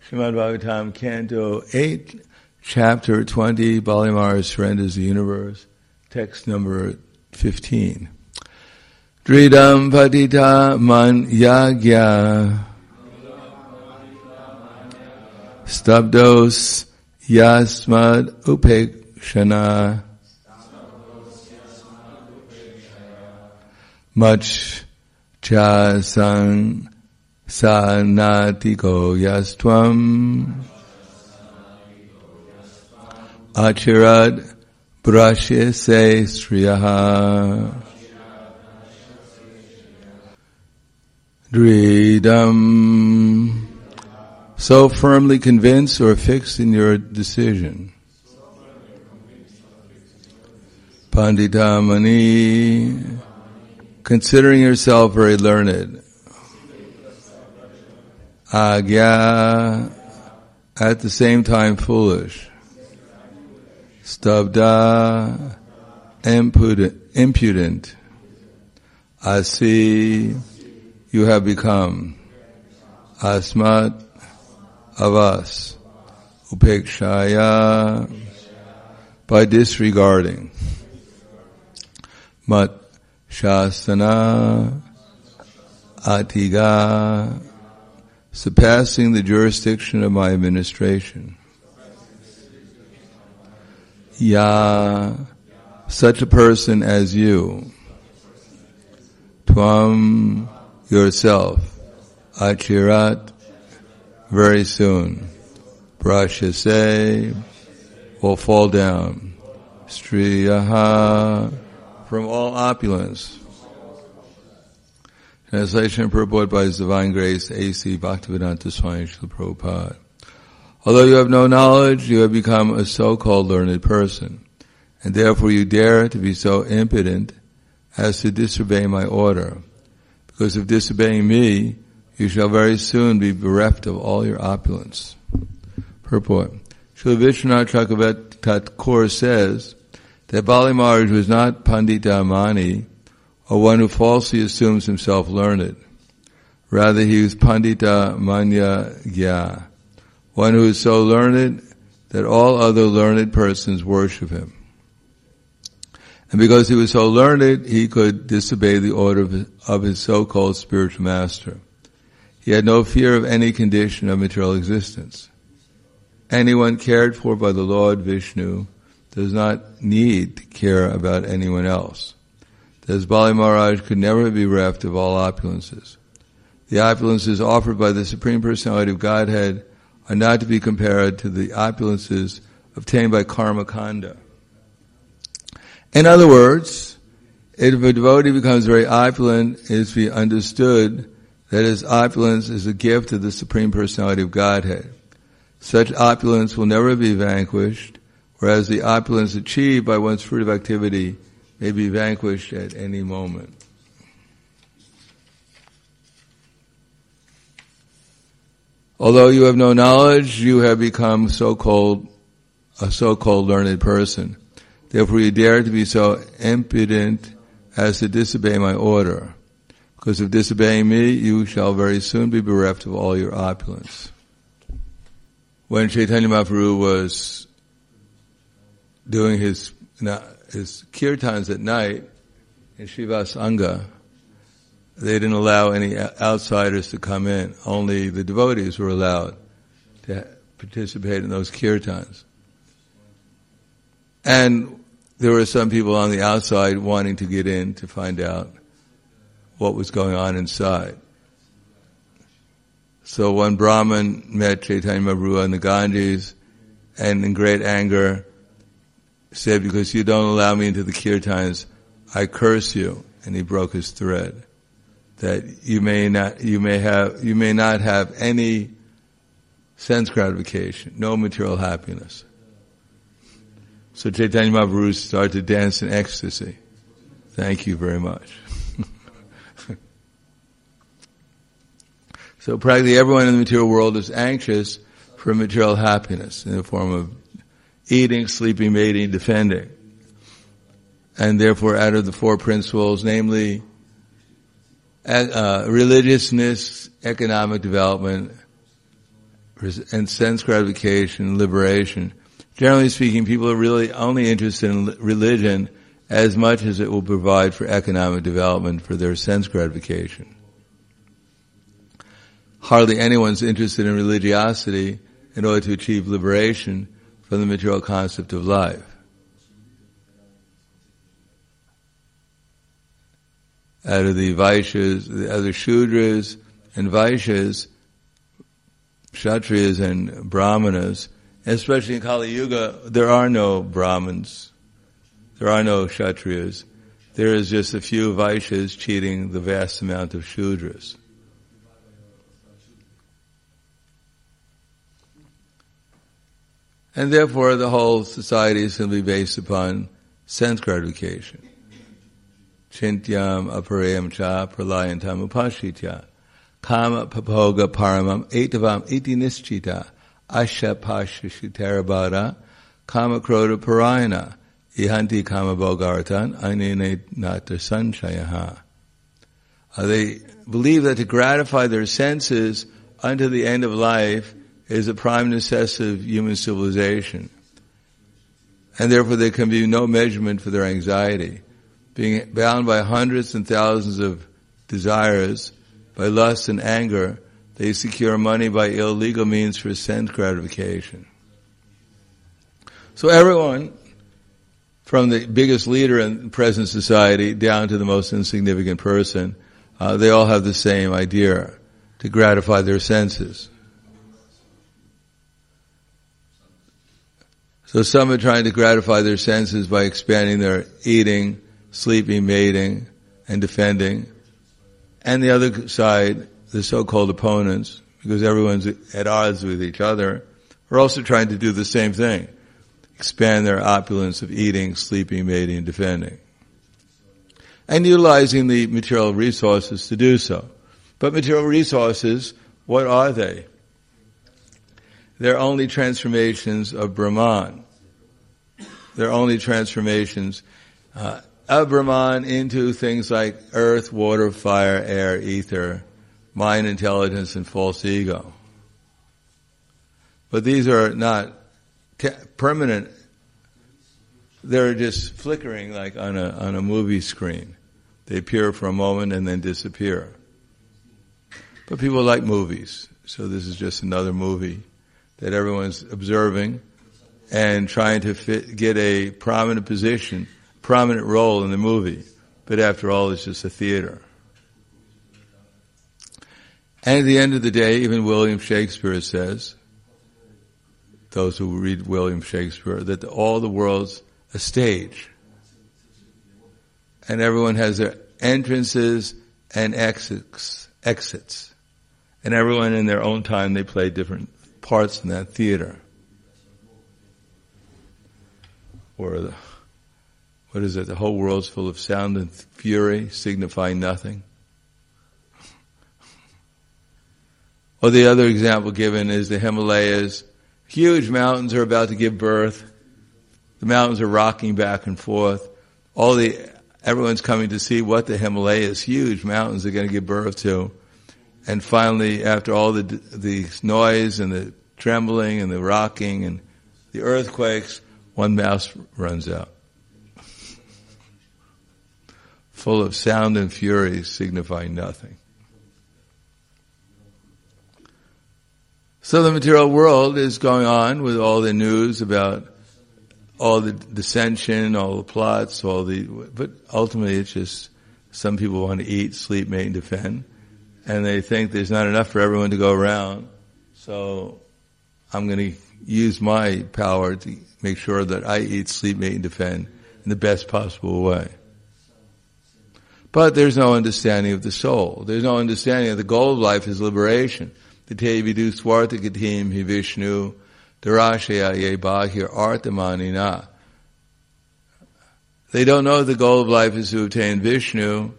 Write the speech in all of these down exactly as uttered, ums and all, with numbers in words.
Srimad Bhagavatam, Canto eight, Chapter twenty, Bali Maharaj surrenders the universe, text number fifteen. Dridam patita man yagya stabdos yasmad upekshana much cha sang sanatiko yastvam achirat brashyase sriyaha dridam. So firmly convinced or fixed in your decision. Panditamani, considering yourself very learned. Agya, at the same time foolish. Stabda, impudent. impudent. Asi, you have become. Asmat, of us. Upekshaya, by disregarding. Mat shasana, atiga, surpassing the jurisdiction of my administration. Ya, such a person as you. Tvam, yourself. Achirat, very soon. Brashyase, will fall down. Striyaha, from all opulence. Translation and purport by His Divine Grace, A C Bhaktivedanta Swami Srila Prabhupada. Although you have no knowledge, you have become a so-called learned person, and therefore you dare to be so impudent as to disobey my order. Because of disobeying me, you shall very soon be bereft of all your opulence. Purport. Srila Vishwanath Chakravarti Thakur says that Bali Maharaj was not Pandita Mani, or one who falsely assumes himself learned. Rather, he was Pandita Manya Gya, one who is so learned that all other learned persons worship him. And because he was so learned, he could disobey the order of his, of his so-called spiritual master. He had no fear of any condition of material existence. Anyone cared for by the Lord Vishnu does not need to care about anyone else. Thus Bali Maharaj could never be bereft of all opulences. The opulences offered by the Supreme Personality of Godhead are not to be compared to the opulences obtained by karma kanda. In other words, if a devotee becomes very opulent, it is to be understood that his opulence is a gift of the Supreme Personality of Godhead. Such opulence will never be vanquished, whereas the opulence achieved by one's fruit of activity may be vanquished at any moment. Although you have no knowledge, you have become so-called, a so-called learned person. Therefore you dare to be so impudent as to disobey my order. Because of disobeying me, you shall very soon be bereft of all your opulence. When Chaitanya Mahaprabhu was doing his, his kirtans at night in Srivasanga, they didn't allow any outsiders to come in. Only the devotees were allowed to participate in those kirtans. And there were some people on the outside wanting to get in to find out what was going on inside. So one Brahmin met Chaitanya Mahaprabhu on the Ganges and in great anger said, because you don't allow me into the kirtans, I curse you. And he broke his thread. That you may not, you may have, you may not have any sense gratification, no material happiness. So Chaitanya Mahaprabhu started to dance in ecstasy. Thank you very much. So practically everyone in the material world is anxious for material happiness in the form of eating, sleeping, mating, defending. And therefore out of the four principles, namely uh, religiousness, economic development, and sense gratification, liberation. Generally speaking, people are really only interested in religion as much as it will provide for economic development for their sense gratification. Hardly anyone's interested in religiosity in order to achieve liberation from the material concept of life. Out of the Vaishyas, the other Shudras and Vaishyas, Kshatriyas and Brahmanas, especially in Kali Yuga, there are no Brahmins. There are no Kshatriyas. There is just a few Vaishyas cheating the vast amount of Shudras. And therefore the whole society is going to be based upon sense gratification. Chintyam aparayam cha pralayantam upashitya kama papoga paramam etavam iti nischita asha pasha shitarabhara kama kroda parayana ihanti kama bogaratan ainene nata sanchayaha. They believe that to gratify their senses unto the end of life is a prime necessity of human civilization. And therefore there can be no measurement for their anxiety. Being bound by hundreds and thousands of desires, by lust and anger, they secure money by illegal means for sense gratification. So everyone, from the biggest leader in present society down to the most insignificant person, uh, they all have the same idea, to gratify their senses. So some are trying to gratify their senses by expanding their eating, sleeping, mating, and defending. And the other side, the so-called opponents, because everyone's at odds with each other, are also trying to do the same thing. Expand their opulence of eating, sleeping, mating, and defending. And utilizing the material resources to do so. But material resources, what are they? They're only transformations of Brahman. They're only transformations uh, of Brahman into things like earth, water, fire, air, ether, mind, intelligence, and false ego. But these are not te- permanent. They're just flickering like on a on a movie screen. They appear for a moment and then disappear. But people like movies, so this is just another movie that everyone's observing and trying to fit, get a prominent position, prominent role in the movie. But after all, it's just a theater. And at the end of the day, even William Shakespeare says, those who read William Shakespeare, that all the world's a stage. And everyone has their entrances and exits, exits. And everyone in their own time, they play different parts in that theater. Or the, what is it? The whole world's full of sound and fury, signifying nothing. Or the other example given is the Himalayas. Huge mountains are about to give birth. The mountains are rocking back and forth. All the everyone's coming to see what the Himalayas, huge mountains, are going to give birth to. And finally, after all the the noise and the trembling and the rocking and the earthquakes, one mouse runs out. Full of sound and fury, signifying nothing. So the material world is going on with all the news about all the dissension, all the plots, all the, but ultimately it's just some people want to eat, sleep, mate, and defend. And they think there's not enough for everyone to go around. So I'm going to use my power to make sure that I eat, sleep, mate, and defend in the best possible way. But there's no understanding of the soul. There's no understanding of the goal of life is liberation. The te vidu swartakatim hi Vishnu darashaya ye bahir artamanina. They don't know the goal of life is to obtain Vishnu,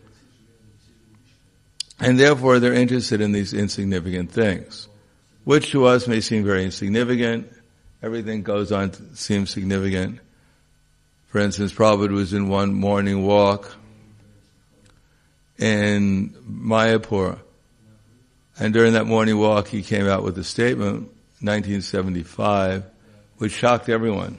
and therefore they're interested in these insignificant things, which to us may seem very insignificant. Everything goes on to seem significant. For instance, Prabhupada was in one morning walk in Mayapur, and during that morning walk he came out with a statement, nineteen seventy-five, which shocked everyone.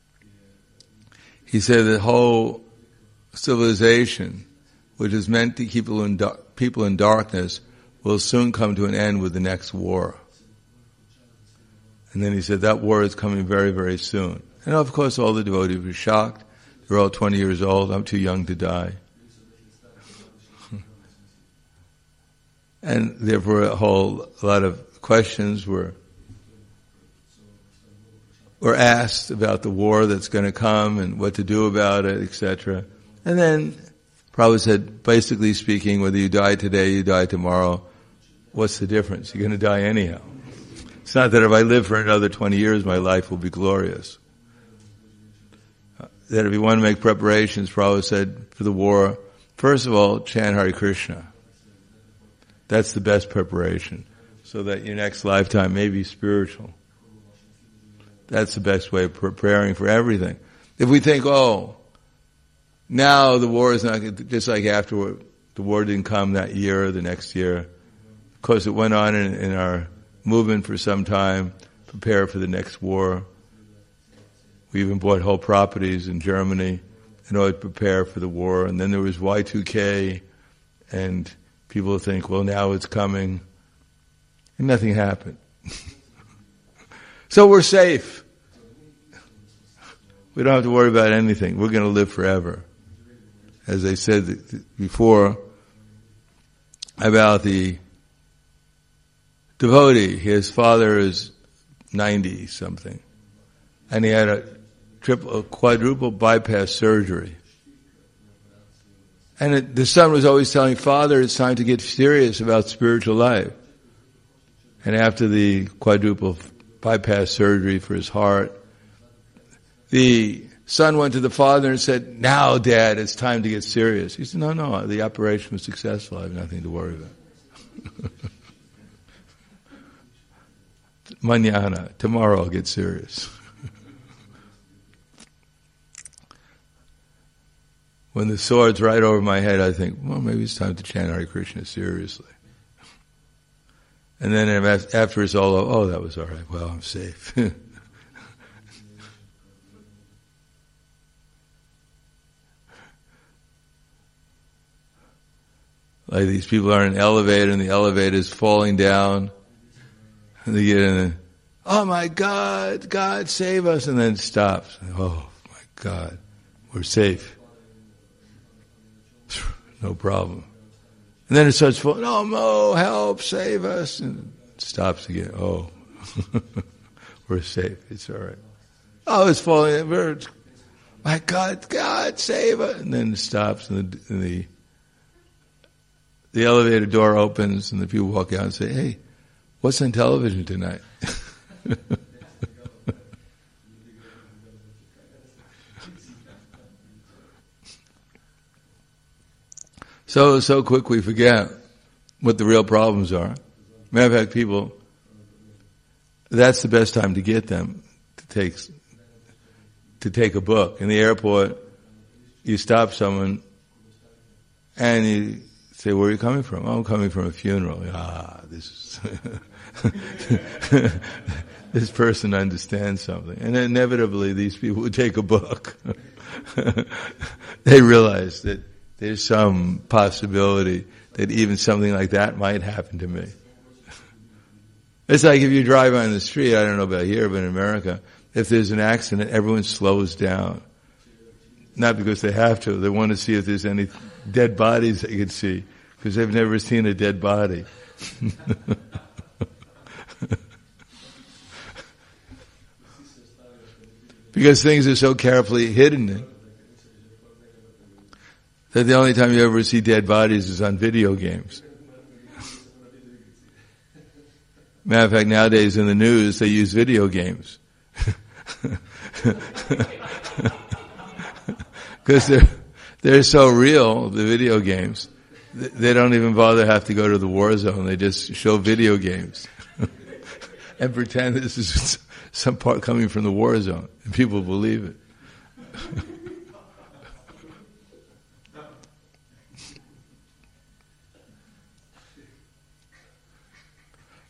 He said the whole civilization, which is meant to keep people in, dar- people in darkness, will soon come to an end with the next war. And then he said that war is coming very, very soon. And of course all the devotees were shocked. They're all twenty years old. I'm too young to die. And therefore a whole a lot of questions were were asked about the war that's going to come and what to do about it, et cetera. And then Prabhupada said, basically speaking, whether you die today, you die tomorrow, what's the difference? You're going to die anyhow. It's not that if I live for another twenty years, my life will be glorious. That if you want to make preparations, Prabhupada said, for the war, first of all, chant Hare Krishna. That's the best preparation, so that your next lifetime may be spiritual. That's the best way of preparing for everything. If we think, oh, now the war is not, just like afterward, the war didn't come that year or the next year. Of course, it went on in, in our movement for some time, prepare for the next war. We even bought whole properties in Germany in order to prepare for the war. And then there was Y two K, and people think, well, now it's coming. And nothing happened. So we're safe. We don't have to worry about anything. We're going to live forever. As I said before about the devotee, his father is ninety something, and he had a triple, a quadruple bypass surgery. And it, the son was always telling Father, it's time to get serious about spiritual life. And after the quadruple bypass surgery for his heart, the son went to the father and said, now, Dad, it's time to get serious. He said, no, no, the operation was successful. I have nothing to worry about. Mañana, tomorrow I'll get serious. When the sword's right over my head, I think, well, maybe it's time to chant Hare Krishna seriously. And then after it's all over, oh, that was all right. Well, I'm safe. Like these people are in an elevator and the elevator is falling down. And they get in and, oh my God, God save us. And then it stops. Oh my God, we're safe. No problem. And then it starts falling, oh Mo, help, save us. And it stops again. Oh, we're safe. It's all right. Oh, it's falling. We're, my God, God save us. And then it stops and the, and the The elevator door opens and the people walk out and say, hey, what's on television tonight? so, so quick we forget what the real problems are. Matter of fact, people, that's the best time to get them to take, to take a book. In the airport, you stop someone and you say, where are you coming from? Oh, I'm coming from a funeral. Ah, this is this person understands something. And inevitably these people would take a book. They realize that there's some possibility that even something like that might happen to me. It's like if you drive on the street, I don't know about here, but in America, if there's an accident, everyone slows down. Not because they have to. They want to see if there's any dead bodies they could see, because they've never seen a dead body. Because things are so carefully hidden that the only time you ever see dead bodies is on video games. Matter of fact, nowadays in the news, they use video games. Because they're, they're so real, the video games. They don't even bother have to go to the war zone. They just show video games. And pretend this is some part coming from the war zone. And people believe it.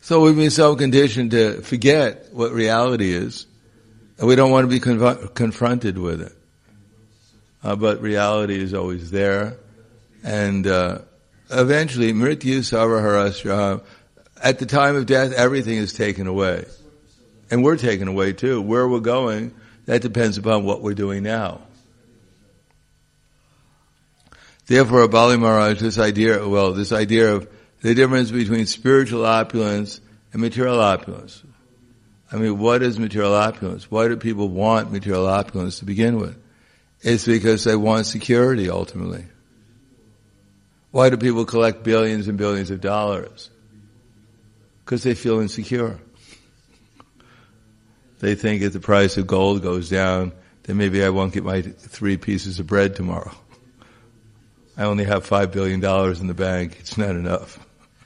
So we've been so conditioned to forget what reality is, and we don't want to be conf- confronted with it. Uh, but reality is always there, and uh, eventually, mrityu sarvaharasya, at the time of death, everything is taken away. And we're taken away too. Where we're going, that depends upon what we're doing now. Therefore, Bali Maharaj, this idea, well, this idea of the difference between spiritual opulence and material opulence. I mean, what is material opulence? Why do people want material opulence to begin with? It's because they want security, ultimately. Why do people collect billions and billions of dollars? Because they feel insecure. They think if the price of gold goes down, then maybe I won't get my three pieces of bread tomorrow. I only have five billion dollars in the bank. It's not enough.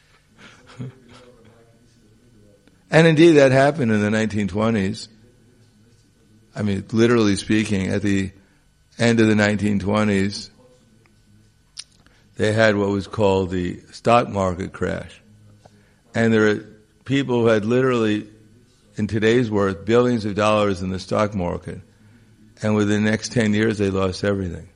And indeed that happened in the nineteen twenties. I mean, literally speaking, at the end of the nineteen twenties, they had what was called the stock market crash. And there are people who had literally, in today's worth, billions of dollars in the stock market. And within the next ten years, they lost everything.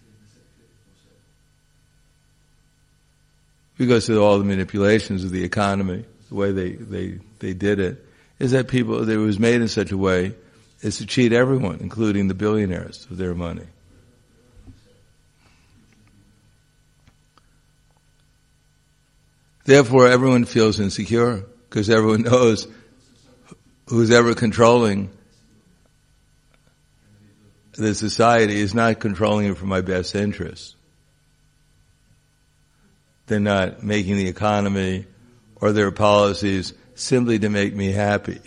Because of all the manipulations of the economy, the way they, they, they did it, is that people, it was made in such a way as to cheat everyone, including the billionaires, of their money. Therefore, everyone feels insecure, because everyone knows who's ever controlling the society is not controlling it for my best interests. They're not making the economy or their policies simply to make me happy.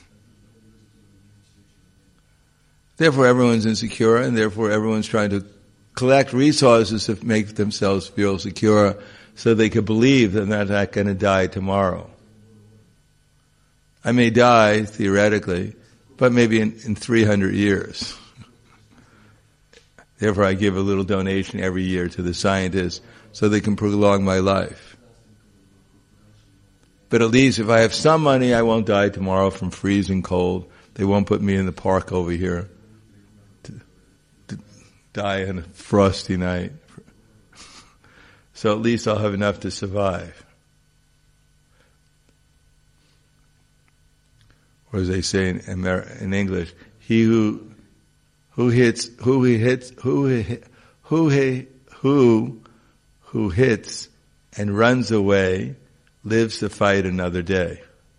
Therefore, everyone's insecure, and therefore everyone's trying to collect resources to make themselves feel secure so they can believe that they're not going to die tomorrow. I may die, theoretically, but maybe in, in three hundred years. Therefore, I give a little donation every year to the scientists so they can prolong my life. But at least if I have some money, I won't die tomorrow from freezing cold. They won't put me in the park over here to, to die on a frosty night. So at least I'll have enough to survive. Or as they say in, Amer- in English, he who who hits who he hits who he, who he, who who hits and runs away lives to fight another day.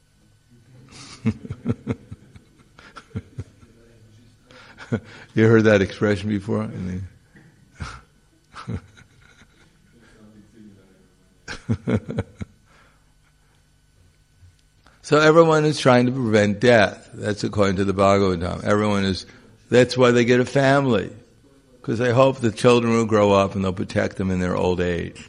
You heard that expression before? So everyone is trying to prevent death. That's according to the Bhagavatam. Everyone is, that's why they get a family. Because they hope the children will grow up and they'll protect them in their old age.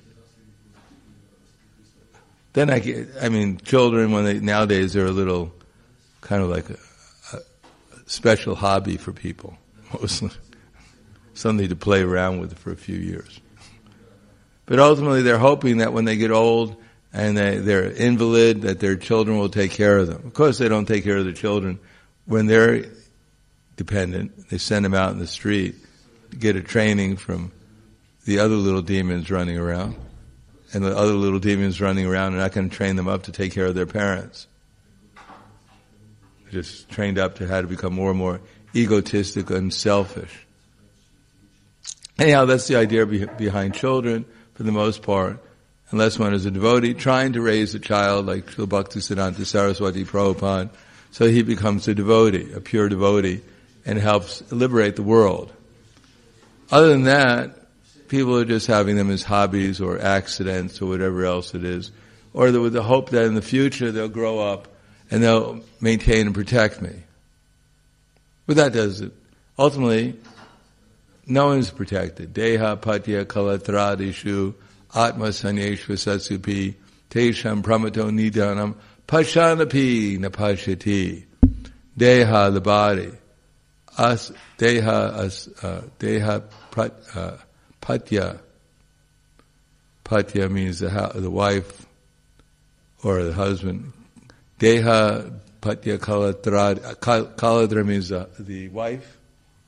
Then I get, I mean, children, when they, nowadays they're a little, kind of like a, a special hobby for people. Mostly. Something to play around with for a few years. But ultimately they're hoping that when they get old and they, they're invalid, that their children will take care of them. Of course they don't take care of the children when they're dependent. They send them out in the street to get a training from the other little demons running around. And the other little demons running around are not going to train them up to take care of their parents. They're just trained up to how to become more and more egotistic and selfish. Anyhow, that's the idea be- behind children, for the most part, unless one is a devotee, trying to raise a child like Srila Bhaktisiddhanta Saraswati Prabhupada, so he becomes a devotee, a pure devotee, and helps liberate the world. Other than that, people are just having them as hobbies or accidents or whatever else it is, or with the hope that in the future they'll grow up and they'll maintain and protect me. But that does it. Ultimately, no one's protected. Deha patya kalatradishu atma sanyeshva satsupi tesham pramato nidanam pashanapi napashati. Deha, the body. As, deha, as, uh, deha prat, uh, patya. Patya means the, the wife or the husband. Deha Patya Kaladra, Kaladra means uh, the wife.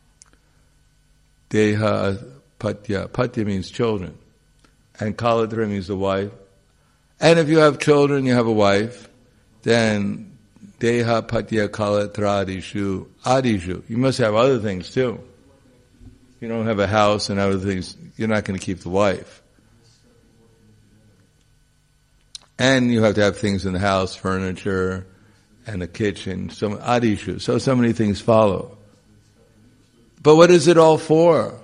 Deha Patya, Patya means children. And Kaladra means the wife. And if you have children, you have a wife, then Deha Patya Kaladradishu Adishu. You must have other things too. You don't have a house and other things, you're not going to keep the wife. And you have to have things in the house, furniture, and a kitchen, some adishu. So, so many things follow. But what is it all for?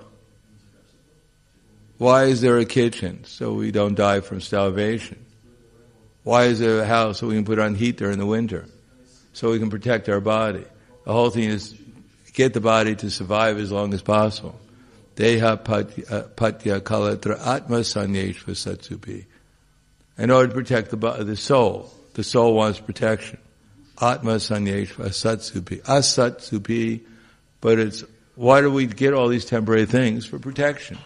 Why is there a kitchen? So we don't die from starvation. Why is there a house? So we can put on heat during the winter. So we can protect our body. The whole thing is get the body to survive as long as possible. Deha patya kalatra atma sanyeshva satsupi. In order to protect the the soul, the soul wants protection. Atma sanyeshva satsupi. Asatsupi, but it's, why do we get all these temporary things? For protection.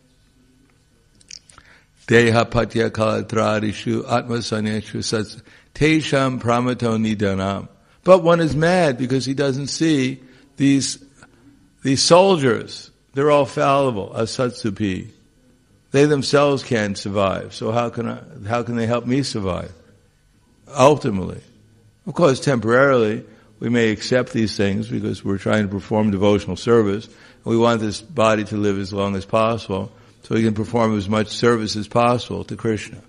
Deha patya kalatradishu atma sanyeshva satsupi. Tesham pramato nidanam. But one is mad because he doesn't see these, these soldiers. They're all fallible, asatsupi. They themselves can't survive. So how can I, how can they help me survive? Ultimately. Of course, temporarily, we may accept these things because we're trying to perform devotional service. We want this body to live as long as possible so we can perform as much service as possible to Krishna.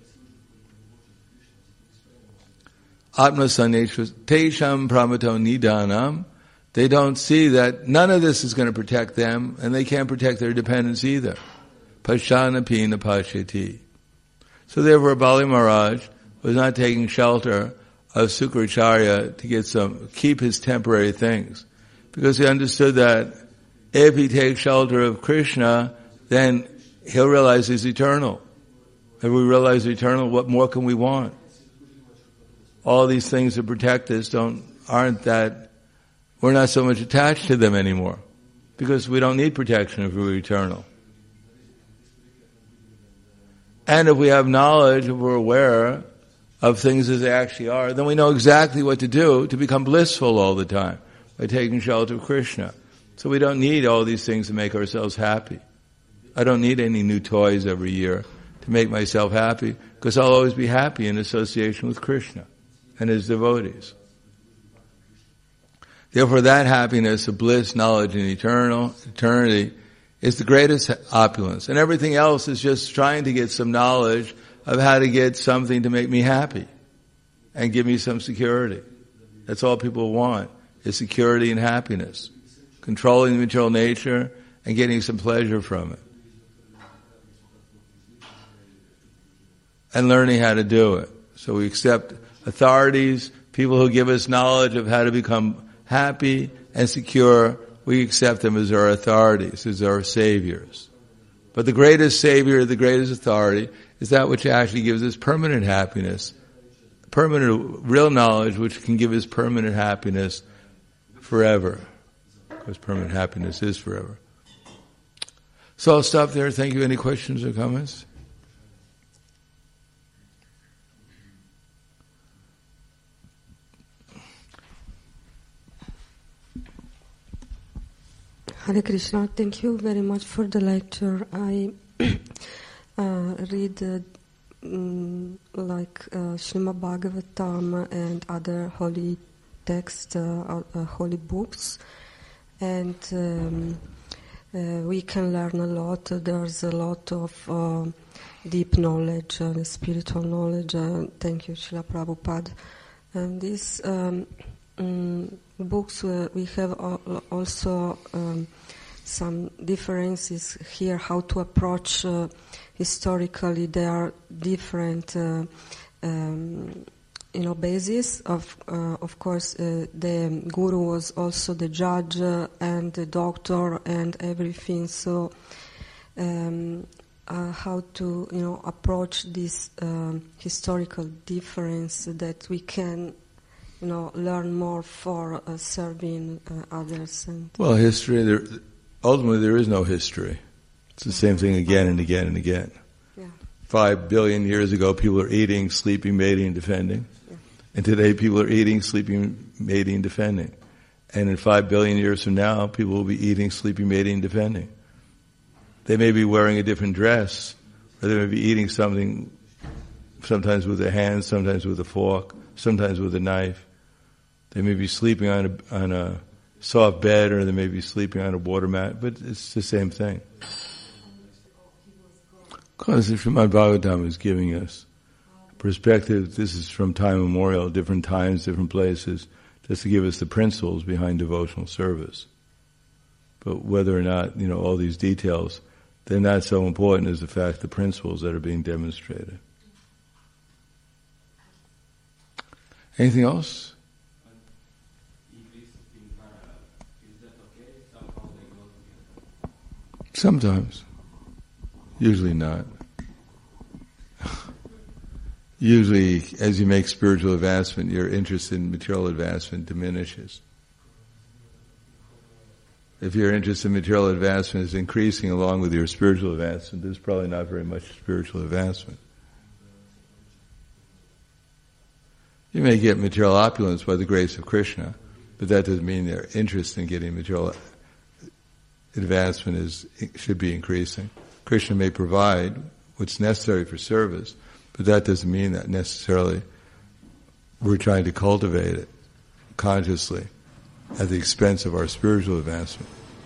Atma saneshva tesham pramato nidanam. They don't see that none of this is going to protect them, and they can't protect their dependents either. Pashana pina pashyati. So therefore, Bali Maharaj was not taking shelter of Sukracharya to get some, keep his temporary things, because he understood that if he takes shelter of Krishna, then he'll realize he's eternal. If we realize eternal, what more can we want? All these things that protect us don't aren't that. We're not so much attached to them anymore, because we don't need protection if we're eternal. And if we have knowledge, if we're aware of things as they actually are, then we know exactly what to do to become blissful all the time by taking shelter of Krishna. So we don't need all these things to make ourselves happy. I don't need any new toys every year to make myself happy, because I'll always be happy in association with Krishna and his devotees. Therefore, that happiness of bliss, knowledge, and eternal eternity is the greatest opulence. And everything else is just trying to get some knowledge of how to get something to make me happy and give me some security. That's all people want, is security and happiness. Controlling the material nature and getting some pleasure from it. And learning how to do it. So we accept authorities, people who give us knowledge of how to become happy and secure. We accept them as our authorities, as our saviors. But the greatest savior, the greatest authority, is that which actually gives us permanent happiness, permanent, real knowledge, which can give us permanent happiness forever. Because permanent happiness is forever. So I'll stop there. Thank you. Any questions or comments? Hare Krishna, thank you very much for the lecture. I uh, read uh, mm, like uh, Srimad Bhagavatam and other holy texts, uh, uh, holy books, and um, uh, we can learn a lot. There's a lot of uh, deep knowledge and spiritual knowledge. Uh, thank you, Srila Prabhupada. And these um, um, books, uh, we have also um, some differences here, how to approach uh, historically. There are different uh, um, you know, basis. Of uh, of course, uh, the guru was also the judge uh, and the doctor and everything. So, um, uh, how to you know approach this um, historical difference that we can you know learn more for uh, serving uh, others. And well, history. There, ultimately, there is no history. It's the same thing again and again and again. Yeah. Five billion years ago, people were eating, sleeping, mating, and defending. And today people are eating, sleeping, mating, defending. And in five billion years from now, people will be eating, sleeping, mating, defending. They may be wearing a different dress, or they may be eating something, sometimes with a hand, sometimes with a fork, sometimes with a knife. They may be sleeping on a, on a soft bed, or they may be sleeping on a water mat, but it's the same thing. Because the Srimad Bhagavatam is giving us perspective. This is from time immemorial, different times, different places, just to give us the principles behind devotional service. But whether or not, you know, all these details, they're not so important as the fact the principles that are being demonstrated. Anything else? Sometimes. Usually not. Usually, as you make spiritual advancement, your interest in material advancement diminishes. If your interest in material advancement is increasing along with your spiritual advancement, there's probably not very much spiritual advancement. You may get material opulence by the grace of Krishna, but that doesn't mean their interest in getting material advancement is should be increasing. Krishna may provide what's necessary for service, but that doesn't mean that necessarily we're trying to cultivate it consciously at the expense of our spiritual advancement.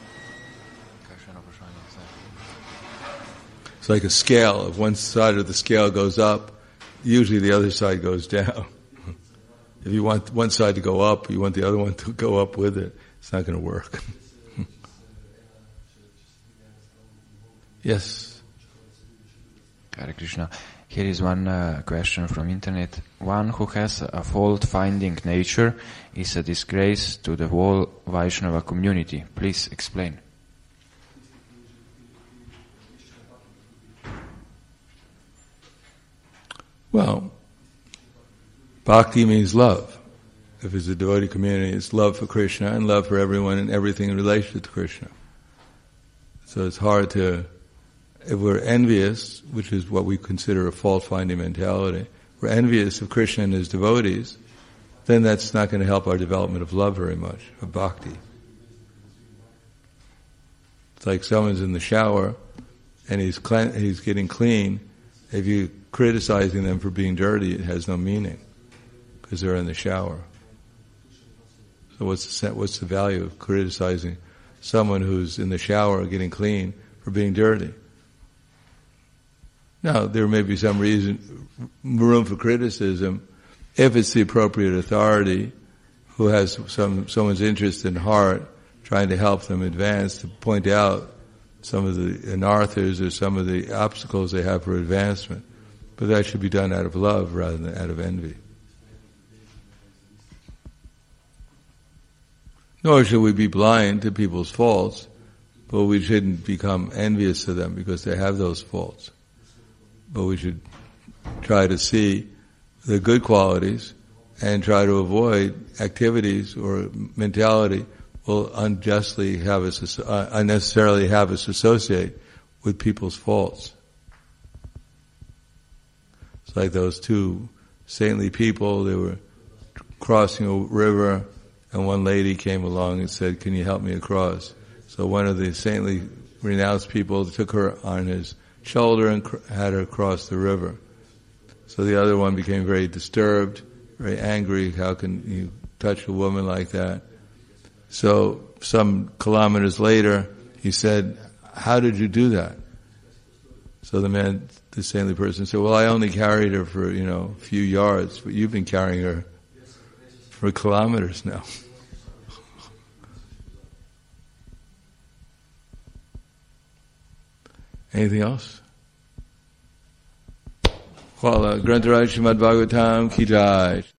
It's like a scale. If one side of the scale goes up, usually the other side goes down. If you want one side to go up, you want the other one to go up with it, it's not going to work. Yes. Hare Krishna. Here is one uh, question from internet. One who has a fault-finding nature is a disgrace to the whole Vaishnava community. Please explain. Well, bhakti means love. If it's a devotee community, it's love for Krishna and love for everyone and everything in relation to Krishna. So it's hard to, if we're envious, which is what we consider a fault-finding mentality, we're envious of Krishna and his devotees, then that's not going to help our development of love very much, of bhakti. It's like someone's in the shower and he's cle- he's getting clean. If you're criticizing them for being dirty, it has no meaning because they're in the shower. So what's the, what's the value of criticizing someone who's in the shower getting clean for being dirty? Now, there may be some reason, room for criticism if it's the appropriate authority who has some someone's interest in heart, trying to help them advance, to point out some of the anarthas or some of the obstacles they have for advancement. But that should be done out of love rather than out of envy. Nor should we be blind to people's faults, but we shouldn't become envious of them because they have those faults. But we should try to see the good qualities and try to avoid activities or mentality will unjustly have us, uh, unnecessarily have us associate with people's faults. It's like those two saintly people, they were crossing a river and one lady came along and said, "Can you help me across?" So one of the saintly renounced people took her on his shoulder and cr- had her cross the river. So the other one became very disturbed, very angry. How can you touch a woman like that? So some kilometers later, he said, "How did you do that?" So the man, the saintly person said, "Well, I only carried her for, you know, a few yards, but you've been carrying her for kilometers now." Anything else? Well, uh, Grantaraj Srimad Bhagavatam ki jai.